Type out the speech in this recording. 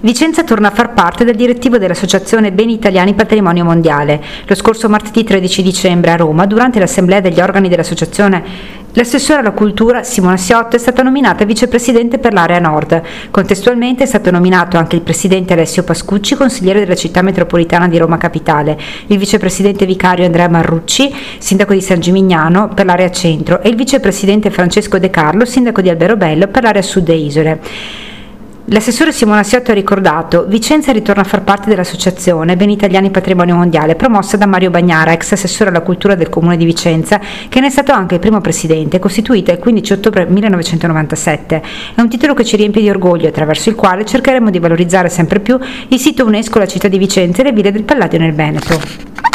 Vicenza torna a far parte del direttivo dell'Associazione Beni Italiani Patrimonio Mondiale. Lo scorso martedì 13 dicembre a Roma, durante l'assemblea degli organi dell'associazione, l'assessore alla cultura Simona Siotto è stata nominata vicepresidente per l'area nord. Contestualmente è stato nominato anche il presidente Alessio Pascucci, consigliere della città metropolitana di Roma Capitale, il vicepresidente vicario Andrea Marrucci, sindaco di San Gimignano per l'area centro, e il vicepresidente Francesco De Carlo, sindaco di Alberobello per l'area sud e isole. L'assessore Simona Siotto ha ricordato: Vicenza ritorna a far parte dell'Associazione Beni Italiani Patrimonio Mondiale, promossa da Mario Bagnara, ex assessore alla cultura del Comune di Vicenza, che ne è stato anche il primo presidente, costituita il 15 ottobre 1997. È un titolo che ci riempie di orgoglio, attraverso il quale cercheremo di valorizzare sempre più il sito UNESCO, la città di Vicenza e le ville del Palladio nel Veneto.